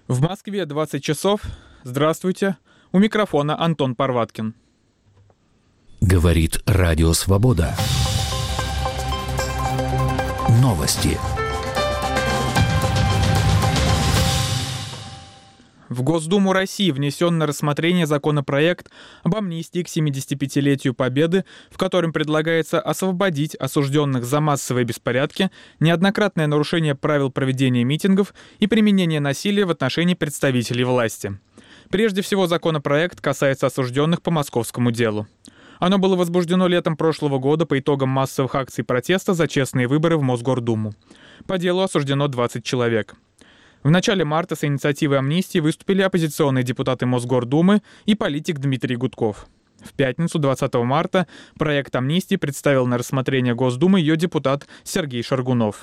В Москве 20 часов. Здравствуйте. У микрофона Антон Парваткин. Говорит Радио Свобода. Новости. В Госдуму России внесен на рассмотрение законопроект об амнистии к 75-летию Победы, в котором предлагается освободить осужденных за массовые беспорядки, неоднократное нарушение правил проведения митингов и применение насилия в отношении представителей власти. Прежде всего, законопроект касается осужденных по московскому делу. Оно было возбуждено летом прошлого года по итогам массовых акций протеста за честные выборы в Мосгордуму. По делу осуждено 20 человек. В начале марта с инициативой амнистии выступили оппозиционные депутаты Мосгордумы и политик Дмитрий Гудков. В пятницу, 20 марта, проект амнистии представил на рассмотрение Госдумы ее депутат Сергей Шаргунов.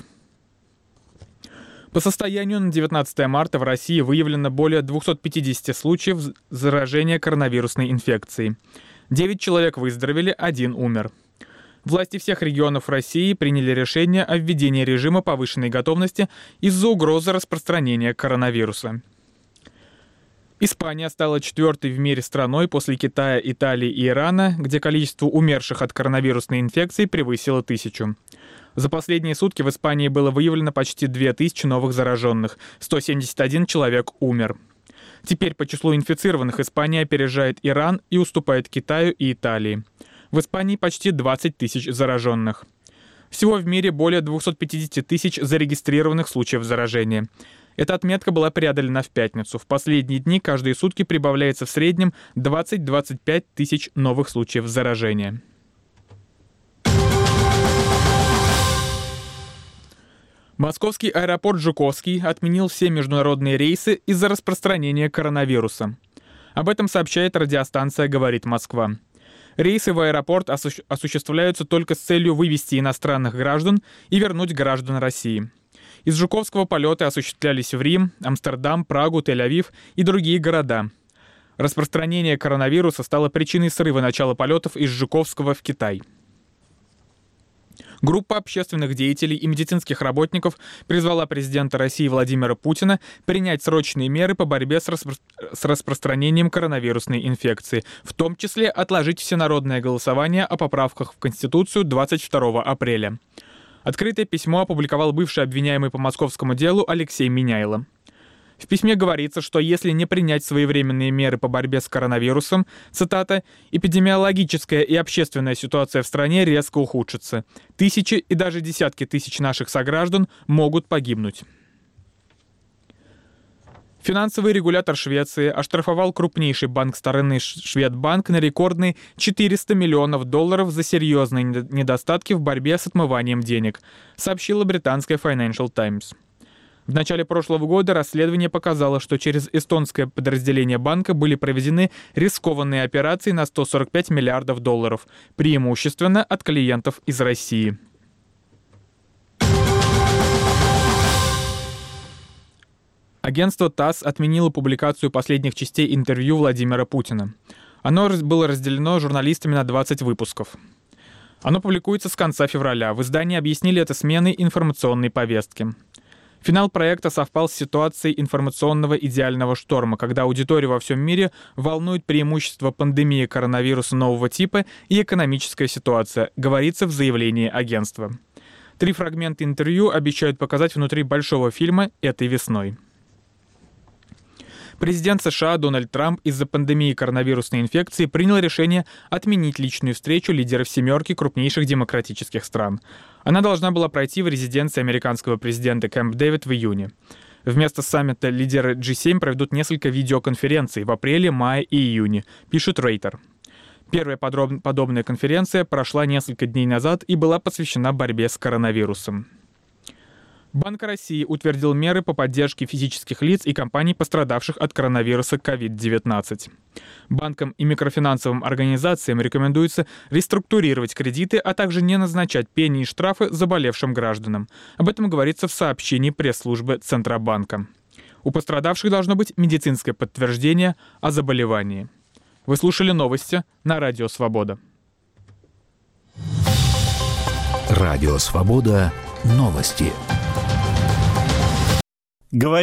По состоянию на 19 марта в России выявлено более 250 случаев заражения коронавирусной инфекцией. 9 человек выздоровели, 1 умер. Власти всех регионов России приняли решение о введении режима повышенной готовности из-за угрозы распространения коронавируса. Испания стала 4-й в мире страной после Китая, Италии и Ирана, где количество умерших от коронавирусной инфекции превысило 1000. За последние сутки в Испании было выявлено почти 2000 новых зараженных, 171 человек умер. Теперь по числу инфицированных Испания опережает Иран и уступает Китаю и Италии. В Испании почти 20 тысяч зараженных. Всего в мире более 250 тысяч зарегистрированных случаев заражения. Эта отметка была преодолена в пятницу. В последние дни каждые сутки прибавляется в среднем 20-25 тысяч новых случаев заражения. Московский аэропорт Жуковский отменил все международные рейсы из-за распространения коронавируса. Об этом сообщает радиостанция «Говорит Москва». Рейсы в аэропорт осуществляются только с целью вывести иностранных граждан и вернуть граждан России. Из Жуковского полеты осуществлялись в Рим, Амстердам, Прагу, Тель-Авив и другие города. Распространение коронавируса стало причиной срыва начала полетов из Жуковского в Китай. Группа общественных деятелей и медицинских работников призвала президента России Владимира Путина принять срочные меры по борьбе с распространением коронавирусной инфекции, в том числе отложить всенародное голосование о поправках в Конституцию 22 апреля. Открытое письмо опубликовал бывший обвиняемый по московскому делу Алексей Миняйло. В письме говорится, что если не принять своевременные меры по борьбе с коронавирусом, цитата, «эпидемиологическая и общественная ситуация в стране резко ухудшится. Тысячи и даже десятки тысяч наших сограждан могут погибнуть». Финансовый регулятор Швеции оштрафовал крупнейший банк страны Шведбанк на рекордные $400 миллионов за серьезные недостатки в борьбе с отмыванием денег, сообщила британская Financial Times. В начале прошлого года расследование показало, что через эстонское подразделение банка были проведены рискованные операции на $145 миллиардов, преимущественно от клиентов из России. Агентство ТАСС отменило публикацию последних частей интервью Владимира Путина. Оно было разделено журналистами на 20 выпусков. Оно публикуется с конца февраля. В издании объяснили это сменой информационной повестки. Финал проекта совпал с ситуацией информационного идеального шторма, когда аудиторию во всем мире волнует преимущество пандемии коронавируса нового типа и экономическая ситуация, говорится в заявлении агентства. 3 фрагмента интервью обещают показать внутри большого фильма этой весной. Президент США Дональд Трамп из-за пандемии коронавирусной инфекции принял решение отменить личную встречу лидеров «семерки» крупнейших демократических стран. Она должна была пройти в резиденции американского президента Кэмп Дэвид в июне. Вместо саммита лидеры G7 проведут несколько видеоконференций в апреле, мае и июне, пишет Рейтер. Первая подобная конференция прошла несколько дней назад и была посвящена борьбе с коронавирусом. Банк России утвердил меры по поддержке физических лиц и компаний, пострадавших от коронавируса COVID-19. Банкам и микрофинансовым организациям рекомендуется реструктурировать кредиты, а также не назначать пени и штрафы заболевшим гражданам. Об этом говорится в сообщении пресс-службы Центробанка. У пострадавших должно быть медицинское подтверждение о заболевании. Вы слушали новости на Радио Свобода. Радио Свобода. Новости.